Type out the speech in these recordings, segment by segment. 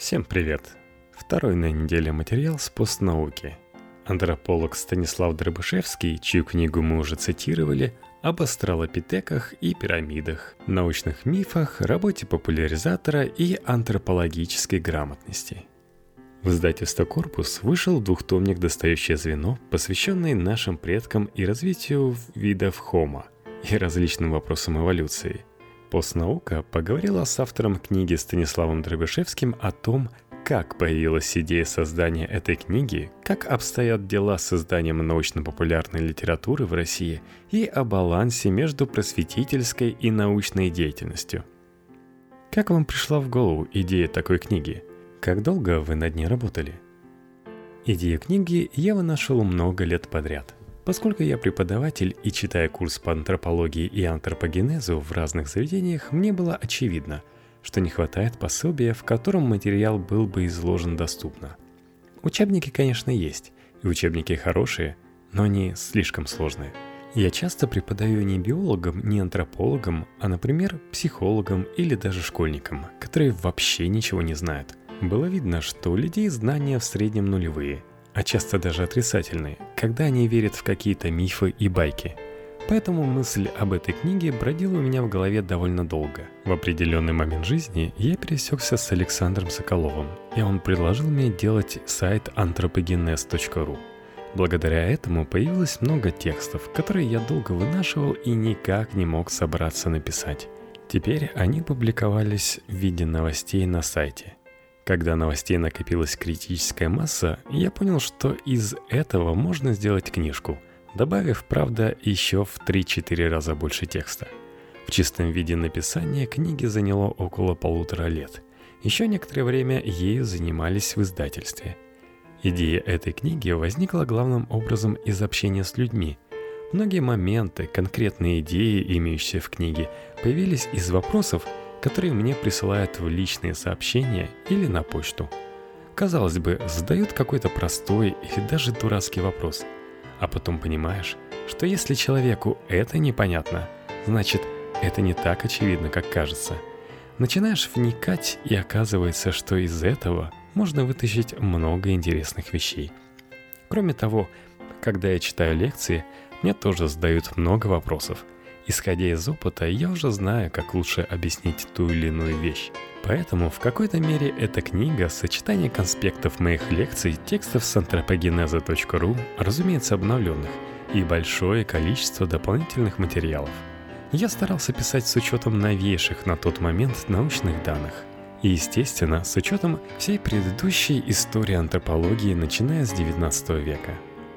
Всем привет! Второй на неделе материал с постнауки. Антрополог Станислав Дробышевский, чью книгу мы уже цитировали, об австралопитеках и пирамидах, научных мифах, работе популяризатора и антропологической грамотности. В издательстве «Корпус» вышел двухтомник «Достающее звено», посвященный нашим предкам и развитию видов Homo и различным вопросам эволюции. Постнаука поговорила с автором книги Станиславом Дробышевским о том, как появилась идея создания этой книги, как обстоят дела с изданием научно-популярной литературы в России и о балансе между просветительской и научной деятельностью. Как вам пришла в голову идея такой книги? Как долго вы над ней работали? Идею книги я вынашивал много лет подряд. Поскольку я преподаватель и читая курс по антропологии и антропогенезу в разных заведениях, мне было очевидно, что не хватает пособия, в котором материал был бы изложен доступно. Учебники, конечно, есть, и учебники хорошие, но они слишком сложные. Я часто преподаю не биологам, не антропологам, а, например, психологам или даже школьникам, которые вообще ничего не знают. Было видно, что у людей знания в среднем нулевые, а часто даже отрицательные, когда они верят в какие-то мифы и байки. Поэтому мысль об этой книге бродила у меня в голове довольно долго. В определенный момент жизни я пересекся с Александром Соколовым, и он предложил мне делать сайт anthropogenes.ru. Благодаря этому появилось много текстов, которые я долго вынашивал и никак не мог собраться написать. Теперь они публиковались в виде новостей на сайте. Когда новостей накопилась критическая масса, я понял, что из этого можно сделать книжку, добавив, правда, еще в 3-4 раза больше текста. В чистом виде написание книги заняло около 1,5 лет. Еще некоторое время ею занимались в издательстве. Идея этой книги возникла главным образом из общения с людьми. Многие моменты, конкретные идеи, имеющиеся в книге, появились из вопросов, которые мне присылают в личные сообщения или на почту. Казалось бы, задают какой-то простой или даже дурацкий вопрос, а потом понимаешь, что если человеку это непонятно, значит, это не так очевидно, как кажется. Начинаешь вникать, и оказывается, что из этого можно вытащить много интересных вещей. Кроме того, когда я читаю лекции, мне тоже задают много вопросов. Исходя из опыта, я уже знаю, как лучше объяснить ту или иную вещь. Поэтому в какой-то мере эта книга – сочетание конспектов моих лекций, текстов с anthropogeneza.ru, разумеется, обновленных, и большое количество дополнительных материалов. Я старался писать с учетом новейших на тот момент научных данных. И, естественно, с учетом всей предыдущей истории антропологии, начиная с XIX века.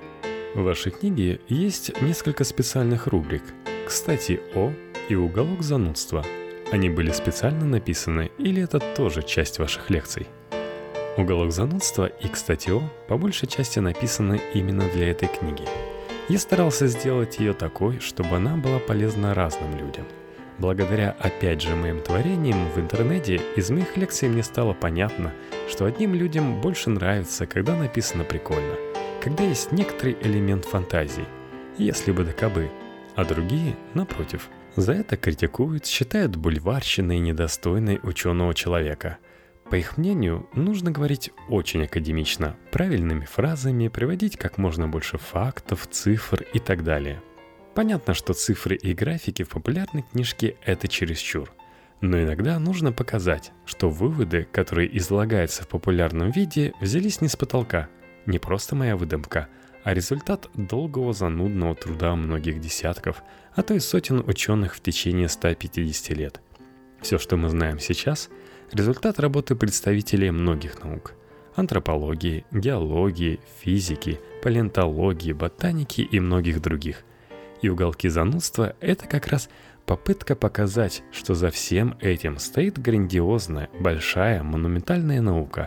В вашей книге есть несколько специальных рубрик. Кстати, О и уголок занудства. Они были специально написаны или это тоже часть ваших лекций? Уголок занудства и, кстати, О по большей части написаны именно для этой книги. Я старался сделать ее такой, чтобы она была полезна разным людям. Благодаря, опять же, моим творениям в интернете из моих лекций мне стало понятно, что одним людям больше нравится, когда написано прикольно, когда есть некоторый элемент фантазии, если бы да кабы. А другие, напротив, за это критикуют, считают бульварщиной недостойной ученого человека. По их мнению, нужно говорить очень академично, правильными фразами, приводить как можно больше фактов, цифр и так далее. Понятно, что цифры и графики в популярной книжке – это чересчур. Но иногда нужно показать, что выводы, которые излагаются в популярном виде, взялись не с потолка, не просто моя выдумка, а результат долгого занудного труда многих десятков, а то и сотен ученых в течение 150 лет. Все, что мы знаем сейчас, результат работы представителей многих наук: антропологии, геологии, физики, палеонтологии, ботаники и многих других. И уголки занудства – это как раз попытка показать, что за всем этим стоит грандиозная, большая, монументальная наука.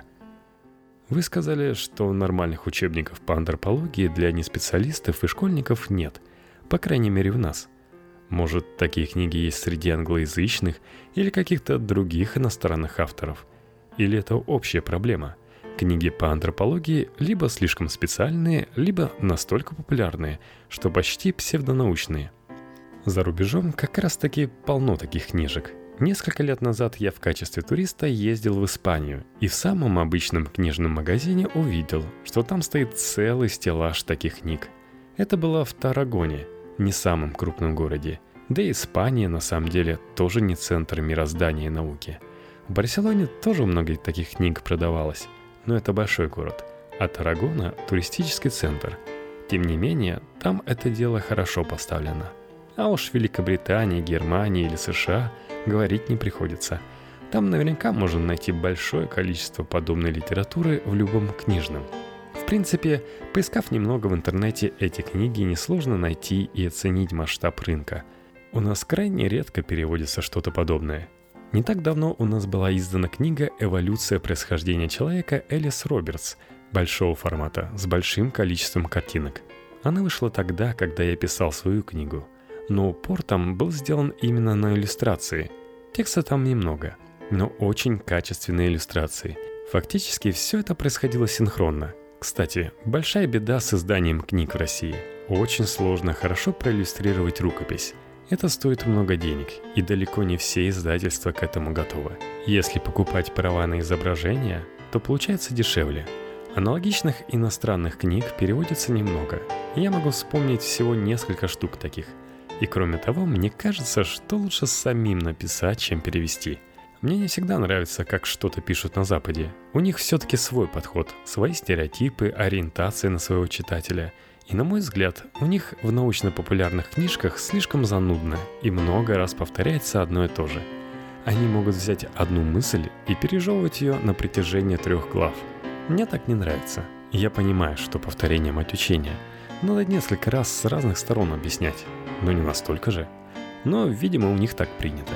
Вы сказали, что нормальных учебников по антропологии для неспециалистов и школьников нет, по крайней мере в нас. Может, такие книги есть среди англоязычных или каких-то других иностранных авторов? Или это общая проблема? Книги по антропологии либо слишком специальные, либо настолько популярные, что почти псевдонаучные. За рубежом как раз таки полно таких книжек. Несколько лет назад я в качестве туриста ездил в Испанию и в самом обычном книжном магазине увидел, что там стоит целый стеллаж таких книг. Это было в Таррагоне, не самом крупном городе. Да и Испания на самом деле тоже не центр мироздания и науки. В Барселоне тоже много таких книг продавалось, но это большой город, а Таррагона – туристический центр. Тем не менее, там это дело хорошо поставлено. А уж в Великобритании, Германии или США говорить не приходится. Там наверняка можно найти большое количество подобной литературы в любом книжном. В принципе, поискав немного в интернете, эти книги несложно найти и оценить масштаб рынка. У нас крайне редко переводится что-то подобное. Не так давно у нас была издана книга «Эволюция происхождения человека» Элис Робертс, большого формата, с большим количеством картинок. Она вышла тогда, когда я писал свою книгу. Но упор там был сделан именно на иллюстрации. Текста там немного, но очень качественные иллюстрации. Фактически все это происходило синхронно. Кстати, большая беда с изданием книг в России. Очень сложно хорошо проиллюстрировать рукопись. Это стоит много денег, и далеко не все издательства к этому готовы. Если покупать права на изображение, то получается дешевле. Аналогичных иностранных книг переводится немного. Я могу вспомнить всего несколько штук таких. И кроме того, мне кажется, что лучше самим написать, чем перевести. Мне не всегда нравится, как что-то пишут на Западе. У них все-таки свой подход, свои стереотипы, ориентация на своего читателя. И, на мой взгляд, у них в научно-популярных книжках слишком занудно и много раз повторяется одно и то же. Они могут взять одну мысль и пережевывать ее на протяжении 3 глав. Мне так не нравится. Я понимаю, что повторение – мать учения. Надо несколько раз с разных сторон объяснять. Но не настолько же. Но, видимо, у них так принято.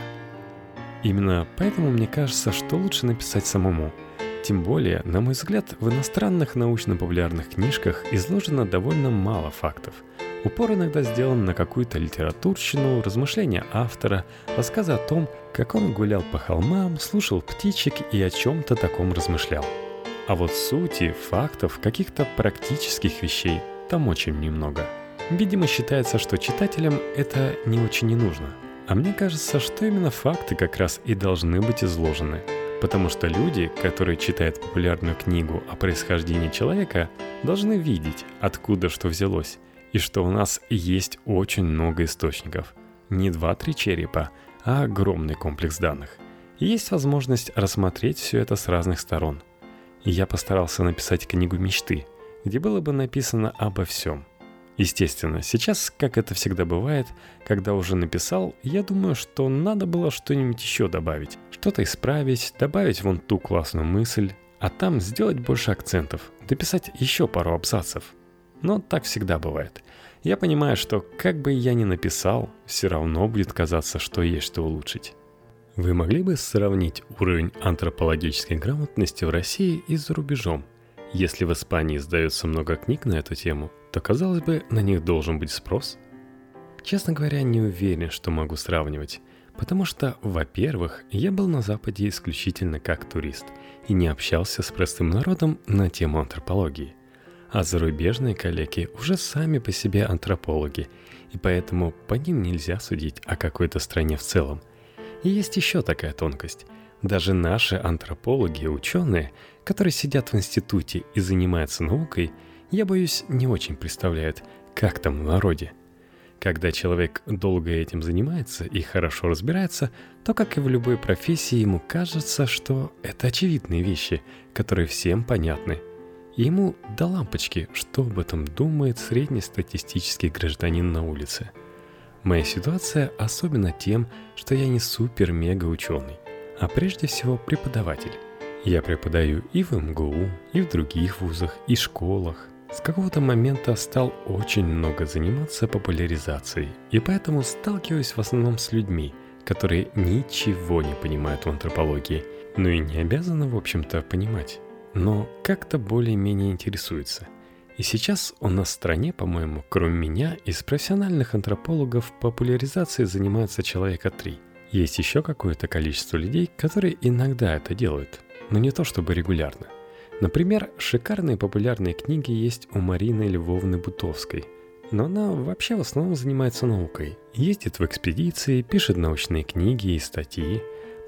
Именно поэтому мне кажется, что лучше написать самому. Тем более, на мой взгляд, в иностранных научно-популярных книжках изложено довольно мало фактов. Упор иногда сделан на какую-то литературщину, размышления автора, рассказы о том, как он гулял по холмам, слушал птичек и о чем-то таком размышлял. А вот сути, фактов, каких-то практических вещей там очень немного. Видимо, считается, что читателям это не очень не нужно. А мне кажется, что именно факты как раз и должны быть изложены. Потому что люди, которые читают популярную книгу о происхождении человека, должны видеть, откуда что взялось, и что у нас есть очень много источников. Не 2-3 черепа, а огромный комплекс данных. И есть возможность рассмотреть все это с разных сторон. И я постарался написать книгу мечты, где было бы написано обо всем. Естественно, сейчас, как это всегда бывает, когда уже написал, я думаю, что надо было что-нибудь еще добавить. Что-то исправить, добавить вон ту классную мысль, а там сделать больше акцентов, дописать еще пару абзацев. Но так всегда бывает. Я понимаю, что как бы я ни написал, все равно будет казаться, что есть что улучшить. Вы могли бы сравнить уровень антропологической грамотности в России и за рубежом? Если в Испании издается много книг на эту тему, то, казалось бы, на них должен быть спрос. Честно говоря, не уверен, что могу сравнивать, потому что, во-первых, я был на Западе исключительно как турист и не общался с простым народом на тему антропологии. А зарубежные коллеги уже сами по себе антропологи, и поэтому по ним нельзя судить о какой-то стране в целом. И есть еще такая тонкость. Даже наши антропологи и ученые, которые сидят в институте и занимаются наукой, я боюсь, не очень представляют, как там в народе. Когда человек долго этим занимается и хорошо разбирается, то, как и в любой профессии, ему кажется, что это очевидные вещи, которые всем понятны. И ему до лампочки, что об этом думает среднестатистический гражданин на улице. Моя ситуация особенно тем, что я не супер-мега-ученый, а прежде всего преподаватель. Я преподаю и в МГУ, и в других вузах, и школах. С какого-то момента стал очень много заниматься популяризацией, и поэтому сталкиваюсь в основном с людьми, которые ничего не понимают в антропологии, но и не обязаны, в общем-то, понимать, но как-то более-менее интересуются. И сейчас у нас в стране, по-моему, кроме меня, из профессиональных антропологов популяризацией занимаются человека 3. Есть еще какое-то количество людей, которые иногда это делают, но не то чтобы регулярно. Например, шикарные популярные книги есть у Марины Львовны Бутовской, но она вообще в основном занимается наукой, ездит в экспедиции, пишет научные книги и статьи.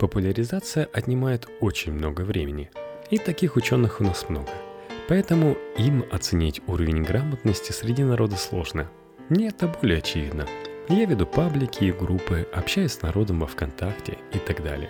Популяризация отнимает очень много времени, и таких ученых у нас много. Поэтому им оценить уровень грамотности среди народа сложно. Мне это более очевидно. Я веду паблики и группы, общаюсь с народом во ВКонтакте и так далее.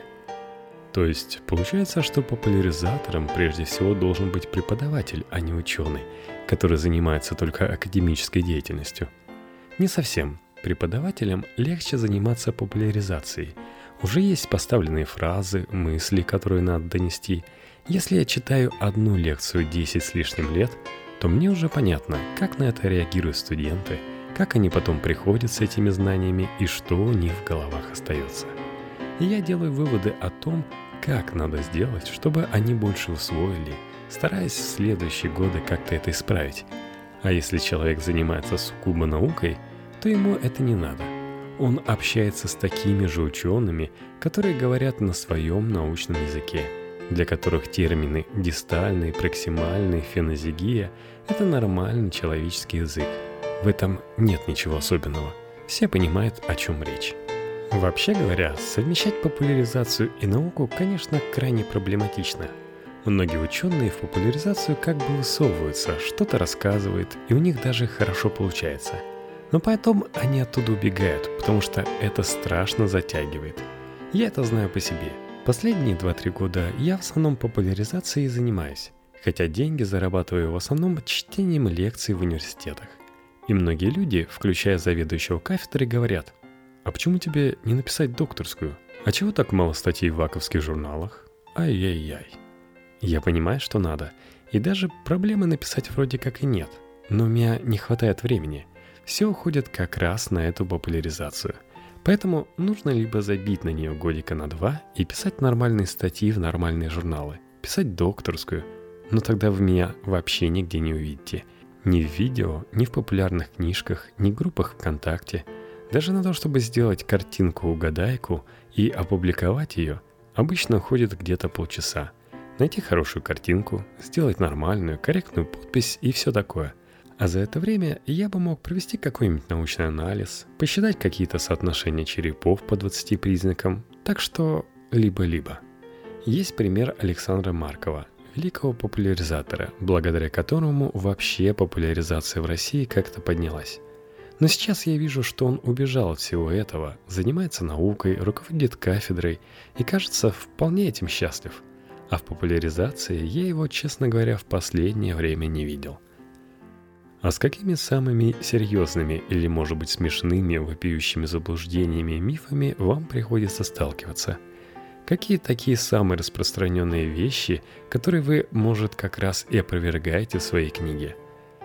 То есть получается, что популяризатором прежде всего должен быть преподаватель, а не ученый, который занимается только академической деятельностью. Не совсем. Преподавателям легче заниматься популяризацией. Уже есть поставленные фразы, мысли, которые надо донести. Если я читаю одну лекцию 10 с лишним лет, то мне уже понятно, как на это реагируют студенты, как они потом приходят с этими знаниями и что у них в головах остается. И я делаю выводы о том, как надо сделать, чтобы они больше усвоили, стараясь в следующие годы как-то это исправить. А если человек занимается сугубо наукой, то ему это не надо. Он общается с такими же учеными, которые говорят на своем научном языке, для которых термины дистальный, проксимальный, фенозигия – это нормальный человеческий язык. В этом нет ничего особенного. Все понимают, о чем речь. Вообще говоря, совмещать популяризацию и науку, конечно, крайне проблематично. Многие ученые в популяризацию как бы высовываются, что-то рассказывают, и у них даже хорошо получается. Но потом они оттуда убегают, потому что это страшно затягивает. Я это знаю по себе. Последние 2-3 года я в основном популяризацией занимаюсь, хотя деньги зарабатываю в основном чтением лекций в университетах. И многие люди, включая заведующего кафедрой, говорят: «А почему тебе не написать докторскую? А чего так мало статей в ваковских журналах? Ай-яй-яй». Я понимаю, что надо, и даже проблемы написать вроде как и нет, но у меня не хватает времени. Все уходит как раз на эту популяризацию. Поэтому нужно либо забить на нее годика на 2 и писать нормальные статьи в нормальные журналы, писать докторскую, но тогда вы меня вообще нигде не увидите. Ни в видео, ни в популярных книжках, ни в группах ВКонтакте. Даже на то, чтобы сделать картинку-угадайку и опубликовать ее, обычно уходит где-то полчаса. Найти хорошую картинку, сделать нормальную, корректную подпись и все такое. А за это время я бы мог провести какой-нибудь научный анализ, посчитать какие-то соотношения черепов по 20 признакам, так что либо-либо. Есть пример Александра Маркова, великого популяризатора, благодаря которому вообще популяризация в России как-то поднялась. Но сейчас я вижу, что он убежал от всего этого, занимается наукой, руководит кафедрой и, кажется, вполне этим счастлив. А в популяризации я его, честно говоря, в последнее время не видел. А с какими самыми серьезными или, может быть, смешными, вопиющими заблуждениями и мифами вам приходится сталкиваться? Какие такие самые распространенные вещи, которые вы, может, как раз и опровергаете в своей книге?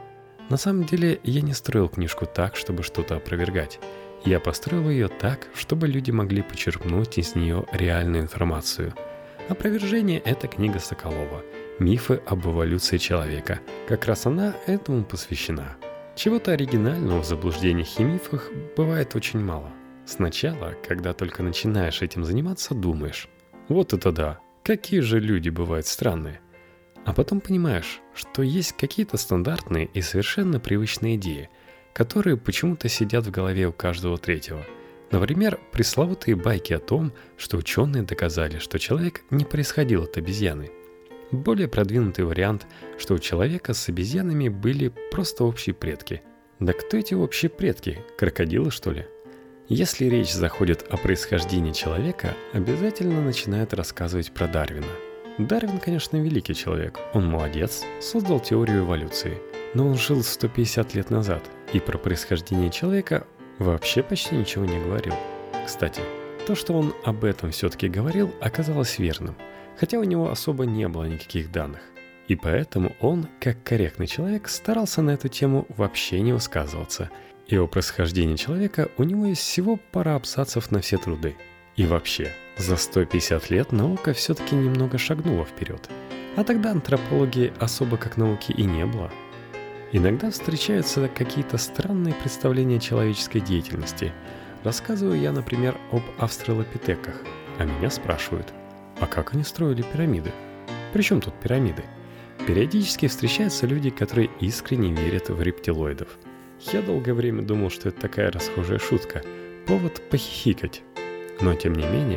На самом деле, я не строил книжку так, чтобы что-то опровергать. Я построил ее так, чтобы люди могли почерпнуть из нее реальную информацию. «Опровержение» — это книга Соколова. «Мифы об эволюции человека». Как раз она этому посвящена. Чего-то оригинального в заблуждениях и мифах бывает очень мало. Сначала, когда только начинаешь этим заниматься, думаешь: вот это да, какие же люди бывают странные. А потом понимаешь, что есть какие-то стандартные и совершенно привычные идеи, которые почему-то сидят в голове у каждого третьего. Например, пресловутые байки о том, что ученые доказали, что человек не происходил от обезьяны. Более продвинутый вариант, что у человека с обезьянами были просто общие предки. Да кто эти общие предки? Крокодилы, что ли? Если речь заходит о происхождении человека, обязательно начинают рассказывать про Дарвина. Дарвин, конечно, великий человек, он молодец, создал теорию эволюции, но он жил 150 лет назад, и про происхождение человека вообще почти ничего не говорил. Кстати, то, что он об этом все-таки говорил, оказалось верным, хотя у него особо не было никаких данных. И поэтому он, как корректный человек, старался на эту тему вообще не высказываться. И о происхождении человека у него есть всего пара абзацев на все труды. И вообще, за 150 лет наука все-таки немного шагнула вперед. А тогда антропологии особо как науки и не было. Иногда встречаются какие-то странные представления человеческой деятельности. Рассказываю я, например, об австралопитеках, а меня спрашивают: а как они строили пирамиды? При чем тут пирамиды? Периодически встречаются люди, которые искренне верят в рептилоидов. Я долгое время думал, что это такая расхожая шутка, повод похихикать. Но тем не менее,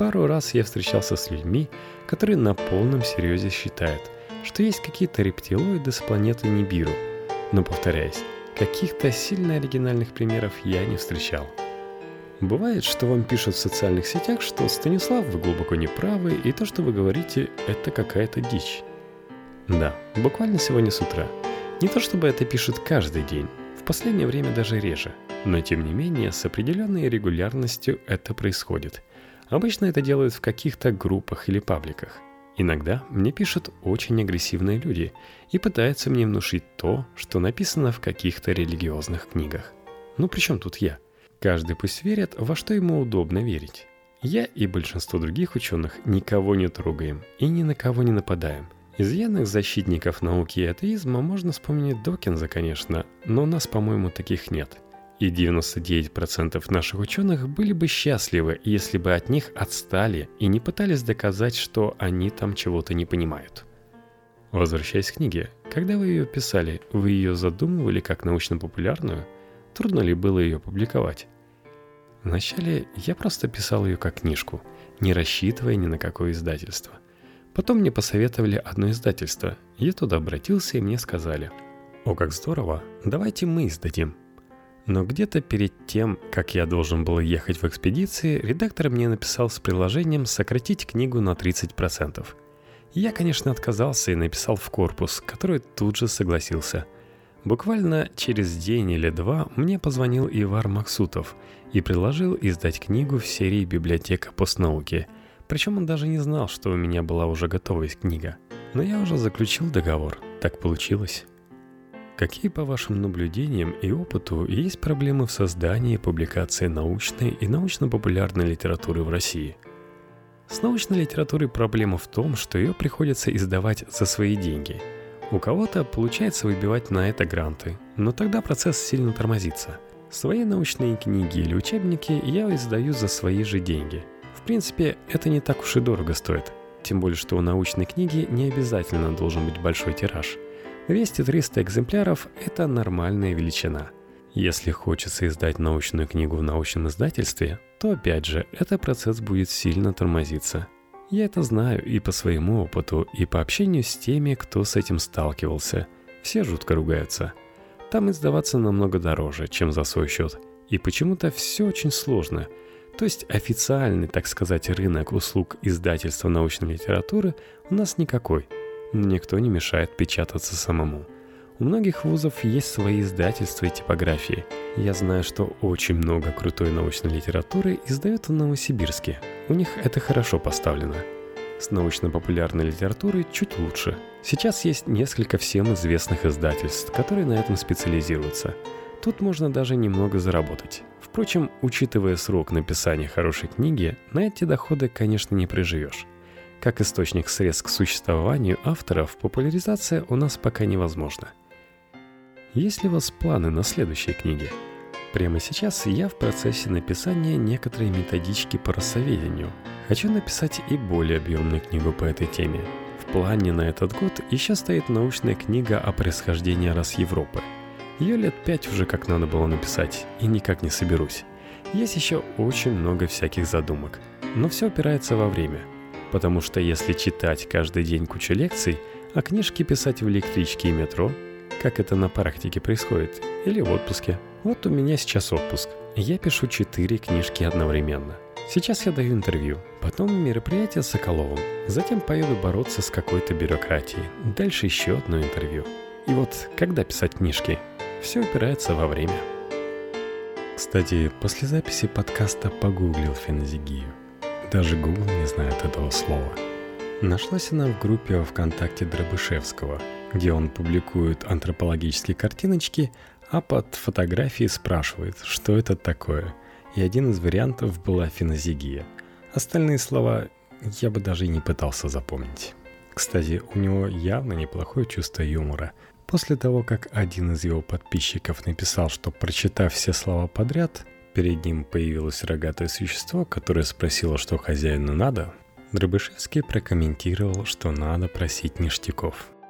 Пару раз я встречался с людьми, которые на полном серьезе считают, что есть какие-то рептилоиды с планеты Нибиру. Но, повторяюсь, каких-то сильно оригинальных примеров я не встречал. Бывает, что вам пишут в социальных сетях, что «Станислав, вы глубоко неправы, и то, что вы говорите, это какая-то дичь». Да, буквально сегодня с утра. Не то чтобы это пишут каждый день, в последнее время даже реже, но тем не менее с определенной регулярностью это происходит. Обычно это делают в каких-то группах или пабликах. Иногда мне пишут очень агрессивные люди и пытаются мне внушить то, что написано в каких-то религиозных книгах. Ну при чем тут я? Каждый пусть верит, во что ему удобно верить. Я и большинство других ученых никого не трогаем и ни на кого не нападаем. Из явных защитников науки и атеизма можно вспомнить Докинза, конечно, но у нас, по-моему, таких нет. И 99% наших ученых были бы счастливы, если бы от них отстали и не пытались доказать, что они там чего-то не понимают. Возвращаясь к книге, когда вы ее писали, вы ее задумывали как научно-популярную? Трудно ли было ее публиковать? Вначале я просто писал ее как книжку, не рассчитывая ни на какое издательство. Потом мне посоветовали одно издательство. Я туда обратился, и мне сказали: «О, как здорово, давайте мы издадим». Но где-то перед тем, как я должен был ехать в экспедиции, редактор мне написал с предложением сократить книгу на 30%. Я, конечно, отказался и написал в корпус, который тут же согласился. Буквально через день или два мне позвонил Ивар Максутов и предложил издать книгу в серии «Библиотека постнауки». Причем он даже не знал, что у меня была уже готовая книга. Но я уже заключил договор. Так получилось. Какие, по вашим наблюдениям и опыту, есть проблемы в создании и публикации научной и научно-популярной литературы в России? С научной литературой проблема в том, что ее приходится издавать за свои деньги. У кого-то получается выбивать на это гранты, но тогда процесс сильно тормозится. Свои научные книги или учебники я издаю за свои же деньги. В принципе, это не так уж и дорого стоит. Тем более, что у научной книги не обязательно должен быть большой тираж. 200-300 экземпляров – это нормальная величина. Если хочется издать научную книгу в научном издательстве, то опять же, этот процесс будет сильно тормозиться. Я это знаю и по своему опыту, и по общению с теми, кто с этим сталкивался. Все жутко ругаются. Там издаваться намного дороже, чем за свой счет. И почему-то все очень сложно. То есть официальный, так сказать, рынок услуг издательства научной литературы у нас никакой. Но никто не мешает печататься самому. У многих вузов есть свои издательства и типографии. Я знаю, что очень много крутой научной литературы издают в Новосибирске. У них это хорошо поставлено. С научно-популярной литературой чуть лучше. Сейчас есть несколько всем известных издательств, которые на этом специализируются. Тут можно даже немного заработать. Впрочем, учитывая срок написания хорошей книги, на эти доходы, конечно, не приживешь. Как источник средств к существованию авторов, популяризация у нас пока невозможна. Есть ли у вас планы на следующие книги? Прямо сейчас я в процессе написания некоторой методички по рассоведению. Хочу написать и более объемную книгу по этой теме. В плане на этот год еще стоит научная книга о происхождении рас Европы. Ее лет 5 уже как надо было написать, и никак не соберусь. Есть еще очень много всяких задумок, но все опирается во время. Потому что если читать каждый день кучу лекций, а книжки писать в электричке и метро, как это на практике происходит, или в отпуске. Вот у меня сейчас отпуск. Я пишу 4 книжки одновременно. Сейчас я даю интервью, потом мероприятие с Соколовым, затем поеду бороться с какой-то бюрократией, дальше еще одно интервью. И вот когда писать книжки? Все упирается во время. Кстати, после записи подкаста погуглил феназигию. Даже Google не знает этого слова. Нашлась она в группе ВКонтакте Дробышевского, где он публикует антропологические картиночки, а под фотографией спрашивает, что это такое. И один из вариантов была феназигия. Остальные слова я бы даже и не пытался запомнить. Кстати, у него явно неплохое чувство юмора. После того, как один из его подписчиков написал, что, прочитав все слова подряд, перед ним появилось рогатое существо, которое спросило, что хозяину надо, Дробышевский прокомментировал, что надо просить ништяков.